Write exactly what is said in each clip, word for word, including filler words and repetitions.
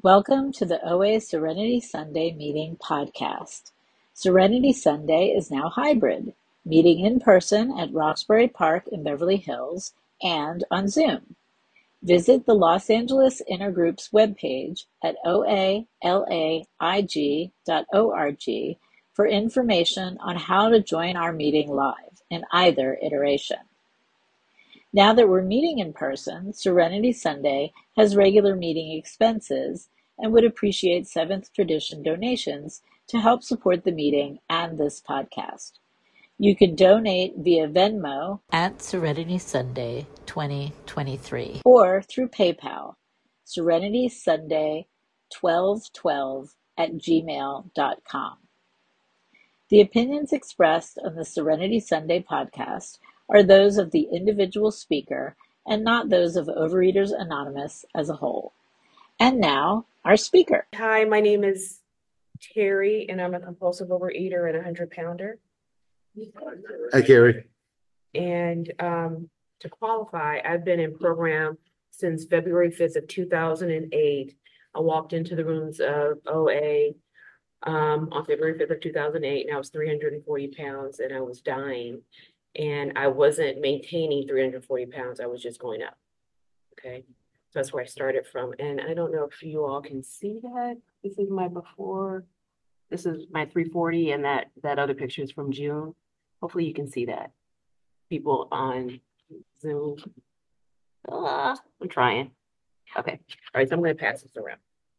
Welcome to the O A Serenity Sunday Meeting podcast. Serenity Sunday is now hybrid, meeting in person at Roxbury Park in Beverly Hills and on Zoom. Visit the Los Angeles Intergroup's webpage at o a l a i g dot org for information on how to join our meeting live in either iteration. Now that we're meeting in person, Serenity Sunday has regular meeting expenses and would appreciate Seventh Tradition donations to help support the meeting and this podcast. You can donate via Venmo at Serenity Sunday twenty twenty-three or through PayPal, Serenity Sunday twelve twelve at gmail dot com. The opinions expressed on the Serenity Sunday podcast are those of the individual speaker and not those of Overeaters Anonymous as a whole. And now, our speaker. Hi, my name is Terry, and I'm a compulsive overeater and a hundred pounder. Hi, Gary. And um, to qualify, I've been in program since February fifth of two thousand eight. I walked into the rooms of O A um, on February fifth of two thousand eight, and I was three hundred forty pounds, and I was dying. And I wasn't maintaining three hundred forty pounds, I was just going up. Okay. So that's where I started from. And I don't know if you all can see that. This is my before. This is my three forty, and that, that other picture is from June. Hopefully you can see that. People on Zoom. Ah, I'm trying. Okay. All right, so I'm going to pass this around.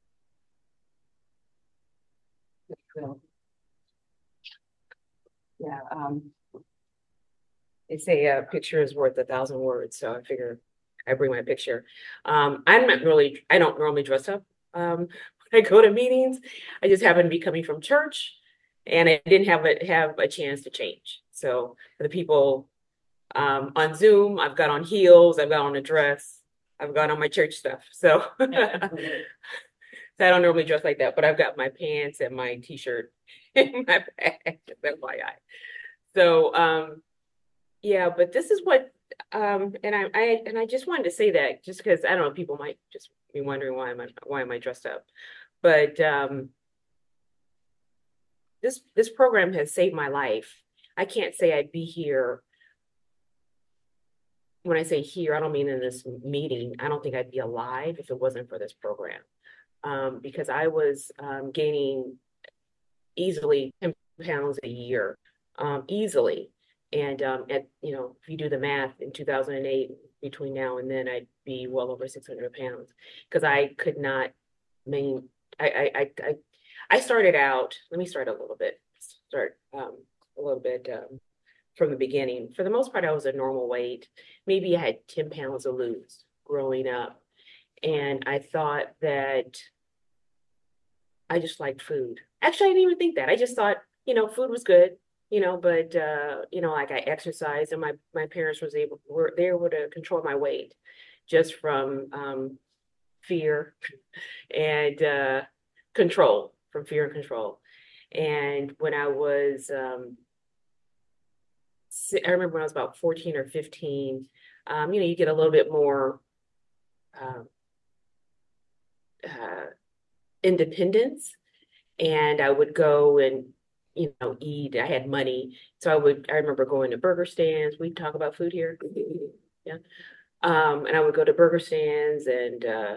Yeah. Um, they say a picture is worth a thousand words, so I figure I bring my picture. Um, I'm not really, I don't normally dress up um, when I go to meetings. I just happen to be coming from church, and I didn't have a, have a chance to change. So for the people um, on Zoom, I've got on heels, I've got on a dress, I've got on my church stuff. So, so I don't normally dress like that, but I've got my pants and my t-shirt in my bag, F Y I. So, um, yeah, but this is what Um, and I, I, and I just wanted to say that just because I don't know, people might just be wondering why am I, why am I dressed up? But um, this, this program has saved my life. I can't say I'd be here. When I say here, I don't mean in this meeting. I don't think I'd be alive if it wasn't for this program. Um, because I was um, gaining easily ten pounds a year, um, easily. And um, at, you know, if you do the math in two thousand eight, between now and then, I'd be well over six hundred pounds because I could not main. I, I, I, I started out, let me start a little bit, start um, a little bit um, from the beginning. For the most part, I was a normal weight. Maybe I had ten pounds to lose growing up. And I thought that I just liked food. Actually, I didn't even think that. I just thought, you know, food was good. You know, but uh, you know, like I exercised, and my my parents was able were they were able to control my weight just from um, fear and uh, control, from fear and control. And when I was, um, I remember when I was about fourteen or fifteen, um, you know, you get a little bit more uh, uh, independence, and I would go and you know, eat. I had money. So I would, I remember going to burger stands. We talk about food here. Yeah. Um, and I would go to burger stands and uh,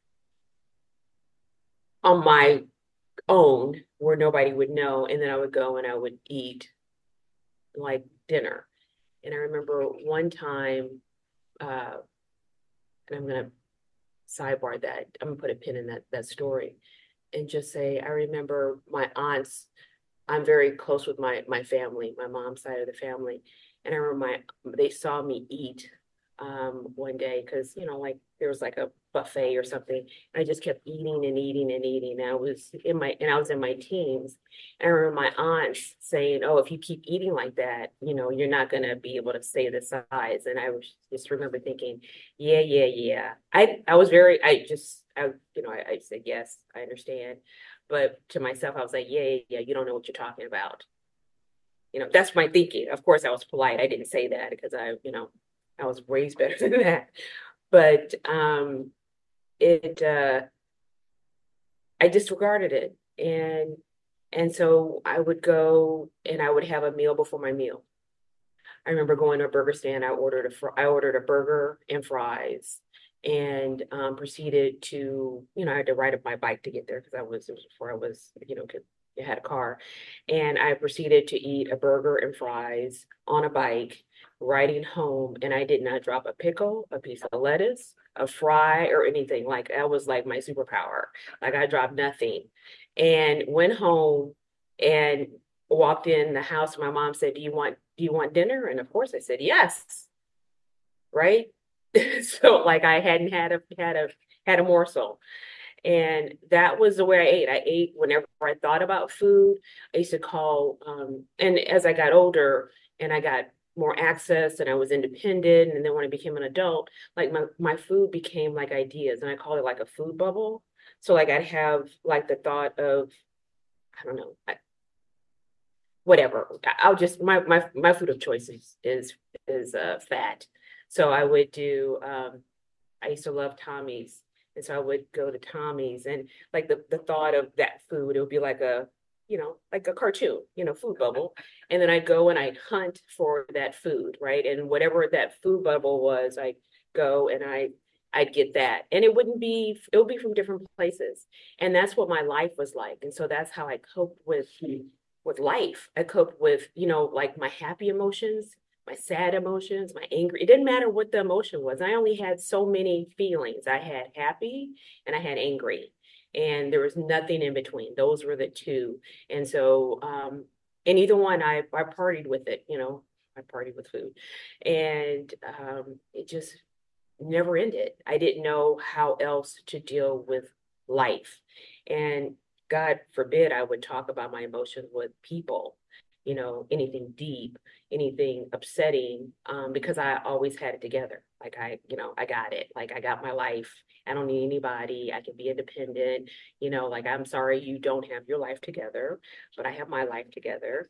on my own where nobody would know. And then I would go and I would eat like dinner. And I remember one time, uh, and I'm going to sidebar that. I'm going to put a pin in that, that story and just say, I remember my aunts. I'm very close with my my family, my mom's side of the family. And I remember my they saw me eat um one day because you know, like there was like a buffet or something. And I just kept eating and eating and eating. And I was in my and I was in my teens. And I remember my aunts saying, oh, if you keep eating like that, you know, you're not gonna be able to stay the size. And I was just remember thinking, yeah, yeah, yeah. I I was very I just I you know, I, I said yes, I understand. But to myself, I was like, yeah, yeah, yeah, you don't know what you're talking about. You know, that's my thinking. Of course, I was polite. I didn't say that because I, you know, I was raised better than that. But um, it, uh, I disregarded it. And and so I would go and I would have a meal before my meal. I remember going to a burger stand. I ordered a fr I ordered a burger and fries, and um, proceeded to, you know, I had to ride up my bike to get there because I was it was before I was, you know, could I had a car, and I proceeded to eat a burger and fries on a bike, riding home, and I did not drop a pickle, a piece of lettuce, a fry, or anything. Like that was like my superpower. Like I dropped nothing, and went home and walked in the house. My mom said, "Do you want do you want dinner?" And of course I said, "Yes." Right? So like I hadn't had a had a had a morsel. And that was the way I ate. I ate whenever I thought about food. I used to call um and as I got older and I got more access and I was independent, and then when I became an adult, like my my food became like ideas, and I call it like a food bubble. So like I'd have like the thought of, I don't know, whatever. I'll just my my my food of choice is is is uh fat. So I would do um I used to love Tommy's. And so I would go to Tommy's, and like the the thought of that food, it would be like a, you know, like a cartoon, you know, food bubble. And then I'd go and I'd hunt for that food, right? And whatever that food bubble was, I'd go and I I'd get that. And it wouldn't be, it would be from different places. And that's what my life was like. And so that's how I coped with with life. I coped with, you know, like my happy emotions, my sad emotions, my angry. It didn't matter what the emotion was. I only had so many feelings. I had happy and I had angry. And there was nothing in between. Those were the two. And so, um, and either one, I, I partied with it, you know, I partied with food. And um, it just never ended. I didn't know how else to deal with life. And God forbid I would talk about my emotions with people, you know, anything deep, anything upsetting, um, because I always had it together. Like I, you know, I got it. Like I got my life. I don't need anybody. I can be independent. You know, like I'm sorry you don't have your life together, but I have my life together.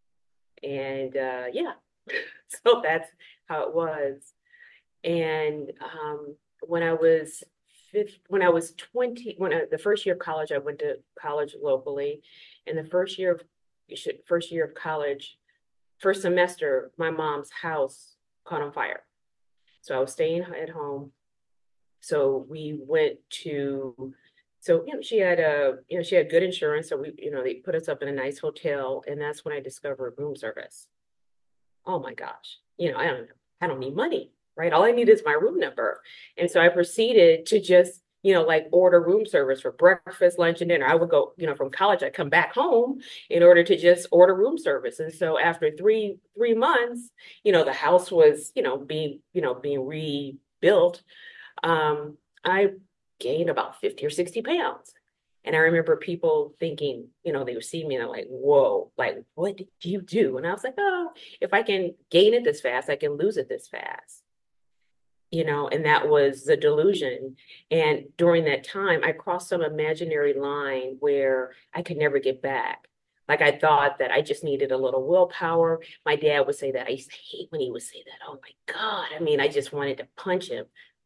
And uh, yeah, so that's how it was. And um, when I was fifth, when I was twenty, when I, the first year of college, I went to college locally. And the first year of you should first year of college, first semester, my mom's house caught on fire. So I was staying at home. So we went to, so you know, she had a, you know, she had good insurance. So we, you know, they put us up in a nice hotel, and that's when I discovered room service. Oh my gosh, you know, I don't I don't need money, right? All I need is my room number. And so I proceeded to just, you know, like order room service for breakfast, lunch, and dinner. I would go, you know, from college, I'd come back home in order to just order room service. And so after three, three months, you know, the house was, you know, being, you know, being rebuilt. Um, I gained about fifty or sixty pounds. And I remember people thinking, you know, they would see me and they're like, whoa, like, what did you do? And I was like, oh, if I can gain it this fast, I can lose it this fast. You know, and that was the delusion. And during that time, I crossed some imaginary line where I could never get back. Like I thought that I just needed a little willpower. My dad would say that. I used to hate when he would say that. Oh my God. I mean, I just wanted to punch him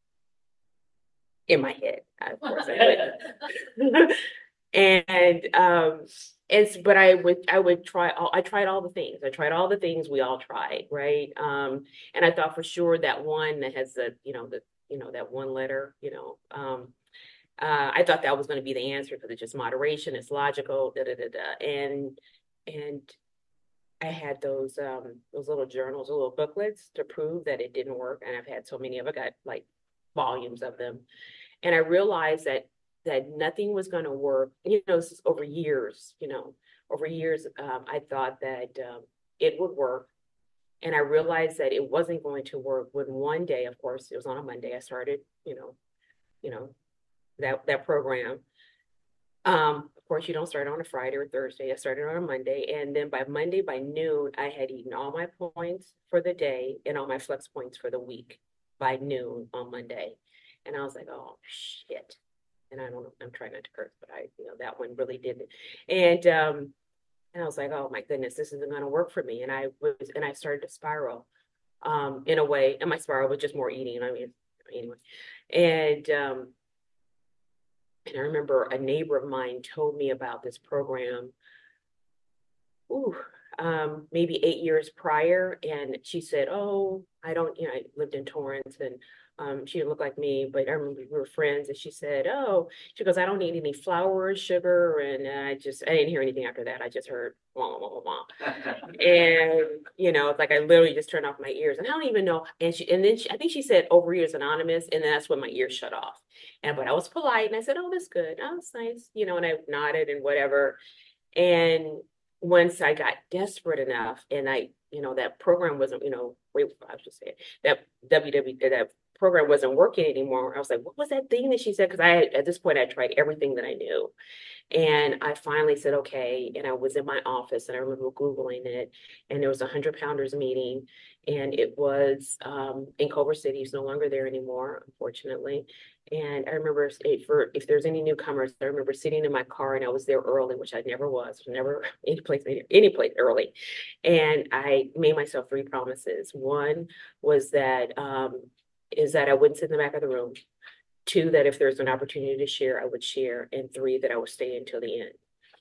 in my head. Of course I would. And um it's but I would I would try all I tried all the things. I tried all the things we all tried, right? Um and I thought for sure that one that has the, you know, the, you know, that one letter, you know, um uh I thought that was going to be the answer because it's just moderation, it's logical, da da da da. And and I had those um those little journals, little booklets to prove that it didn't work. And I've had so many of it, got like volumes of them. And I realized that that nothing was going to work. You know, this is over years. You know, over years, um, I thought that um, it would work, and I realized that it wasn't going to work. When one day, of course, it was on a Monday, I started. You know, you know that that program. Um, of course, you don't start on a Friday or Thursday. I started on a Monday, and then by Monday by noon, I had eaten all my points for the day and all my flex points for the week by noon on Monday. And I was like, oh shit. And I don't know, I'm trying not to curse, but I, you know, that one really didn't. And um, and I was like, oh my goodness, this isn't gonna work for me. And I was and I started to spiral um in a way. And my spiral was just more eating. I mean, anyway. And um And I remember a neighbor of mine told me about this program, ooh, um, maybe eight years prior. And she said, oh, I don't, you know, I lived in Torrance and um, she didn't look like me, but I remember we were friends. And she said, oh, she goes, I don't need any flour, sugar. And I just, I didn't hear anything after that. I just heard, wah, wah, wah, wah. And, you know, it's like I literally just turned off my ears. And I don't even know. And she, and then she, I think she said Overeaters Anonymous. And then that's when my ears shut off. And, but I was polite and I said, oh, that's good. Oh, that's nice. You know, and I nodded and whatever. And once I got desperate enough and I, you know, that program wasn't, you know, wait, I was just saying that W W that program wasn't working anymore. I was like, what was that thing that she said? Because I had, at this point, I tried everything that I knew. And I finally said, okay. And I was in my office and I remember Googling it. And there was a hundred pounders meeting. And it was um, in Culver City. He's no longer there anymore, unfortunately. And I remember if, for, if there's any newcomers, I remember sitting in my car and I was there early, which I never was, never any place, any place early. And I made myself three promises. One was that, um, is that I wouldn't sit in the back of the room. Two, that if there's an opportunity to share, I would share. And three, that I would stay until the end.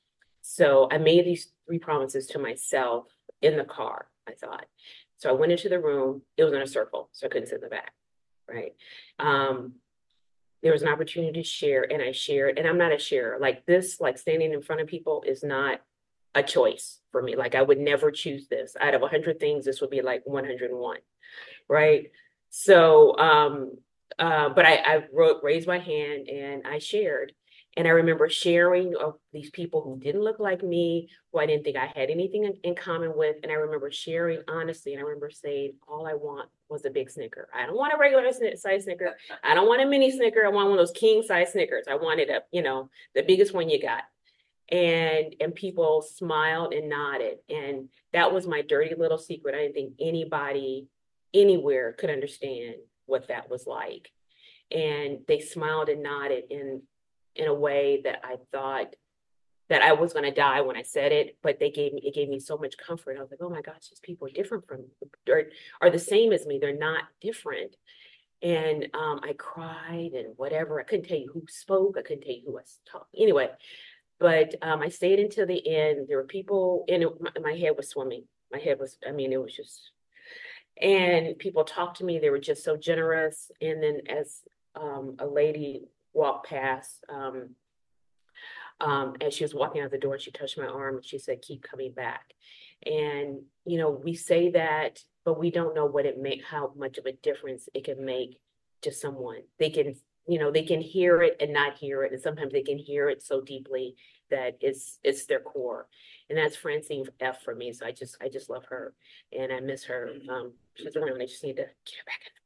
So I made these three promises to myself in the car, I thought. So I went into the room. It was in a circle, so I couldn't sit in the back, right? Um, there was an opportunity to share and I shared, and I'm not a sharer. Like this, like standing in front of people is not a choice for me. Like I would never choose this. Out of a hundred things, this would be like one hundred and one, right? So, um, uh, but I, I wrote, raised my hand and I shared. And I remember sharing of these people who didn't look like me, who I didn't think I had anything in, in common with. And I remember sharing honestly, and I remember saying, all I want was a big Snicker. I don't want a regular size Snicker. I don't want a mini Snicker. I want one of those king size Snickers. I wanted a, you know, the biggest one you got. And and people smiled and nodded. And that was my dirty little secret. I didn't think anybody anywhere could understand what that was like. And they smiled and nodded in in a way that I thought that I was going to die when I said it, but they gave me, it gave me so much comfort. I was like, oh my gosh, these people are different from, are, are the same as me. They're not different. And um, I cried and whatever. I couldn't tell you who spoke. I couldn't tell you who was talking. Anyway, but um, I stayed until the end. There were people, and it, my, my head was swimming. My head was, I mean, it was just, and people talked to me. They were just so generous. And then as um, a lady walked past, um, um, as she was walking out the door, she touched my arm and she said, keep coming back. And, you know, we say that, but we don't know what it make, how much of a difference it can make to someone. They can, you know, they can hear it and not hear it. And sometimes they can hear it so deeply that it's, it's their core. And that's Francine F for me. So I just, I just love her and I miss her. Um, she's around. I just need to get her back in.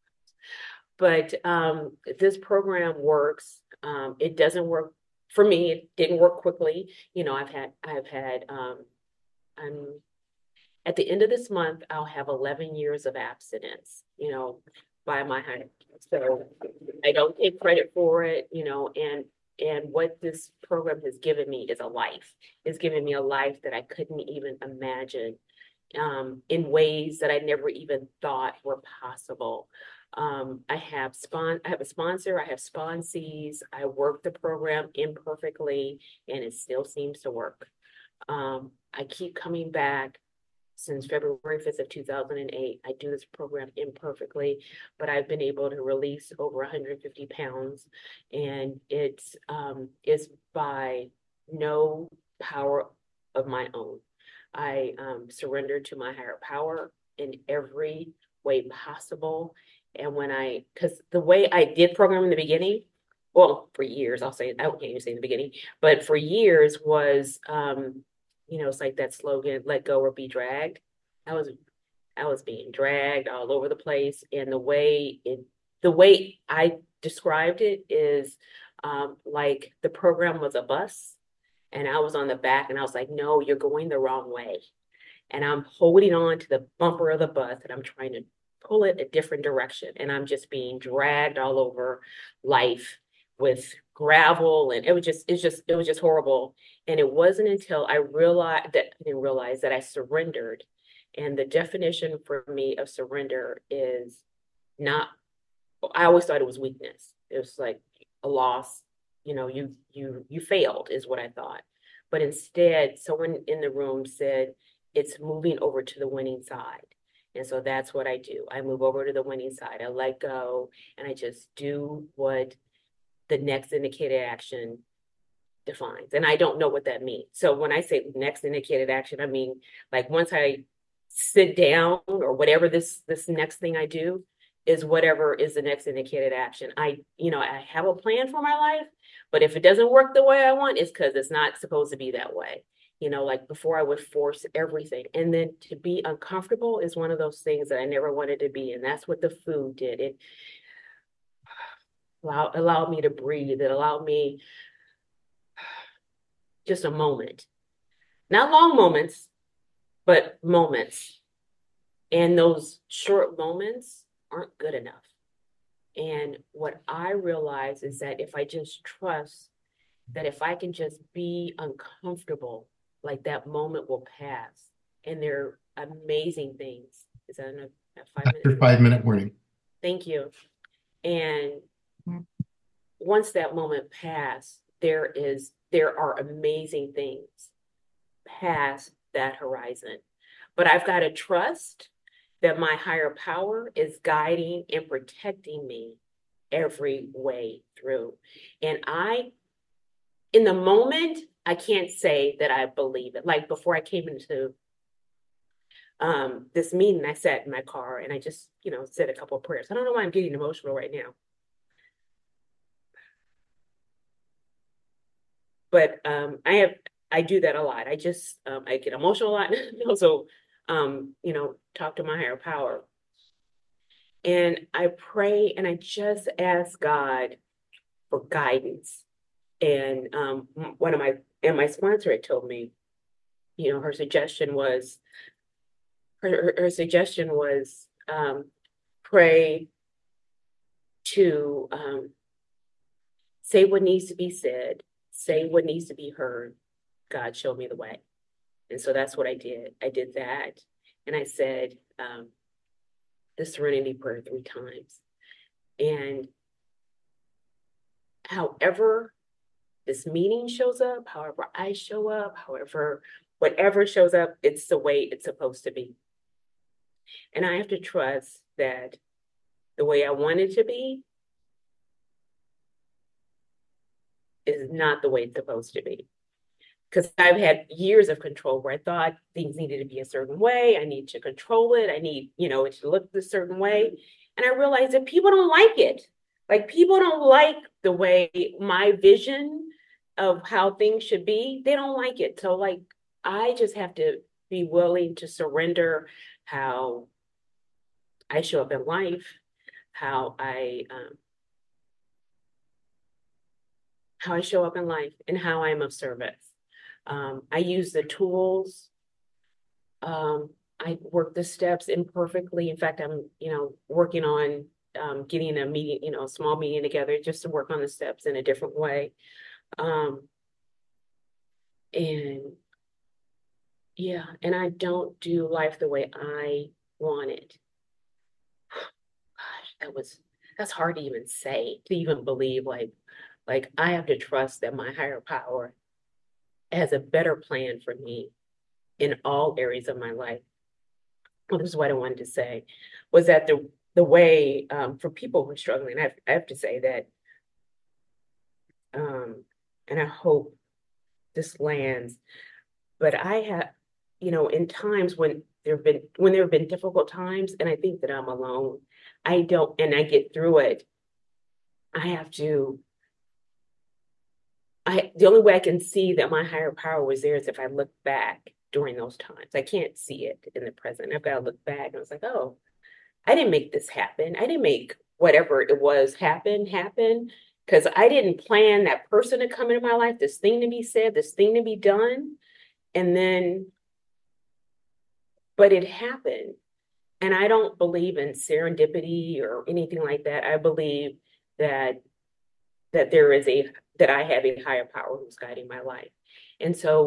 But um, this program works. Um, it doesn't work for me. It didn't work quickly. You know, I've had, I've had, um, I'm at the end of this month, I'll have eleven years of abstinence, you know, by my height. So I don't take credit for it, you know, and, and what this program has given me is a life. It's given me a life that I couldn't even imagine um, in ways that I never even thought were possible. Um, I have spon I have a sponsor, I have sponsees, I work the program imperfectly and it still seems to work. Um, I keep coming back since February fifth of two thousand eight. I do this program imperfectly, but I've been able to release over one hundred fifty pounds and it's, um, it's by no power of my own. I um, surrender to my higher power in every way possible. And when I, because the way I did program in the beginning, well, for years, I'll say, I can't even say in the beginning, but for years was, um, you know, it's like that slogan, let go or be dragged. I was, I was being dragged all over the place. And the way it, the way I described it is um, like the program was a bus and I was on the back and I was like, no, you're going the wrong way. And I'm holding on to the bumper of the bus and I'm trying to pull it a different direction. And I'm just being dragged all over life with gravel. And it was just, it's just, it was just horrible. And it wasn't until I realized that I didn't realize that I surrendered. And the definition for me of surrender is not, I always thought it was weakness. It was like a loss. you know, you you you failed is what I thought. But instead, someone in the room said it's moving over to the winning side. And so that's what I do. I move over to the winning side. I let go and I just do what the next indicated action defines. And I don't know what that means. So when I say next indicated action, I mean, like once I sit down or whatever this this next thing I do is whatever is the next indicated action. I, you know, I have a plan for my life, but if it doesn't work the way I want, it's because it's not supposed to be that way. You know, like before I would force everything. And then to be uncomfortable is one of those things that I never wanted to be. And that's what the food did. It allowed, allowed me to breathe. It allowed me just a moment, not long moments, but moments. And those short moments aren't good enough. And what I realize is that if I just trust that if I can just be uncomfortable, like that moment will pass. And they're amazing things. Is that enough? Five minutes? Your five minute warning. Thank you. And once that moment passed, there is there are amazing things past that horizon. But I've got to trust that my higher power is guiding and protecting me every way through. And I, in the moment, I can't say that I believe it. Like before I came into um, this meeting, I sat in my car and I just, you know, said a couple of prayers. I don't know why I'm getting emotional right now. But um, I have, I do that a lot. I just, um, I get emotional a lot. And also, um, you know, talk to my higher power. And I pray and I just ask God for guidance. And um, one of my, and my sponsor had told me, you know, her suggestion was, her, her, her suggestion was um, pray to um, say what needs to be said, say what needs to be heard. God showed me the way. And so that's what I did. I did that. And I said um, the serenity prayer three times. And however this meeting shows up, however I show up, however, whatever shows up, it's the way it's supposed to be. And I have to trust that the way I want it to be is not the way it's supposed to be. Because I've had years of control where I thought things needed to be a certain way. I need to control it. I need, you know, it to look a certain way. And I realized that people don't like it. Like people don't like the way my vision of how things should be. They don't like it. So like, I just have to be willing to surrender how I show up in life, how I, um, how I show up in life and how I'm of service. Um, I use the tools. Um, I work the steps imperfectly. In fact, I'm, you know, working on um, getting a meeting, you know, a small meeting together just to work on the steps in a different way. Um, and yeah, and I don't do life the way I want it. Gosh, that was, that's hard to even say, to even believe, like, like I have to trust that my higher power has a better plan for me in all areas of my life. Well, this is what I wanted to say, was that the the way um, for people who are struggling, I have, I have to say that, um, and I hope this lands, but I have, you know, in times when there have been, when there have been difficult times, and I think that I'm alone, I don't, and I get through it, I have to, I, the only way I can see that my higher power was there is if I look back during those times. I can't see it in the present. I've got to look back and I was like, oh, I didn't make this happen. I didn't make whatever it was happen, happen, because I didn't plan that person to come into my life, this thing to be said, this thing to be done. And then, but it happened. And I don't believe in serendipity or anything like that. I believe that that there is a, that I have a higher power who's guiding my life. And so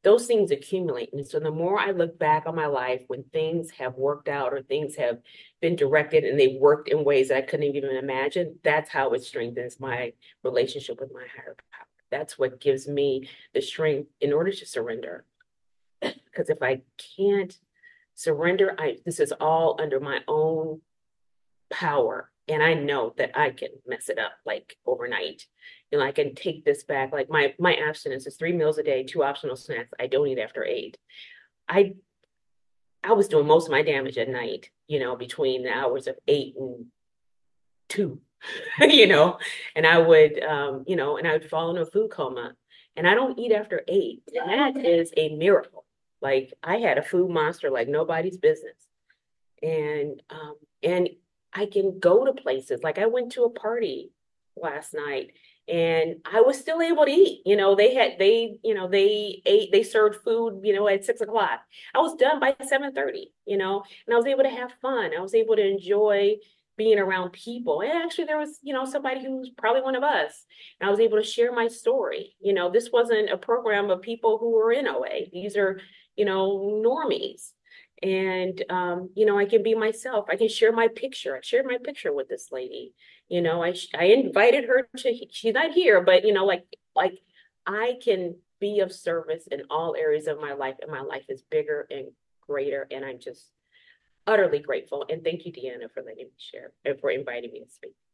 those things accumulate. And so the more I look back on my life when things have worked out or things have been directed and they worked in ways that I couldn't even imagine, that's how it strengthens my relationship with my higher power. That's what gives me the strength in order to surrender. Because if I can't surrender, I this is all under my own power. And I know that I can mess it up like overnight. You know, I can take this back. Like my my abstinence is three meals a day, two optional snacks. I don't eat after eight. I I was doing most of my damage at night, you know, between the hours of eight and two, you know, and I would um, you know, and I would fall into a food coma. And I don't eat after eight. And that is a miracle. Like I had a food monster like nobody's business. And um, and I can go to places. Like I went to a party last night and I was still able to eat. You know, they had they, you know, they ate, they served food, you know, at six o'clock. I was done by seven thirty, you know, and I was able to have fun. I was able to enjoy being around people. And actually there was, you know, somebody who's probably one of us. And I was able to share my story. You know, this wasn't a program of people who were in O A. These are, you know, normies. And, um, you know, I can be myself. I can share my picture. I shared my picture with this lady. You know, I, I invited her to, she's not here, but, you know, like, like I can be of service in all areas of my life, and my life is bigger and greater. And I'm just utterly grateful. And thank you, Deanna, for letting me share and for inviting me to speak.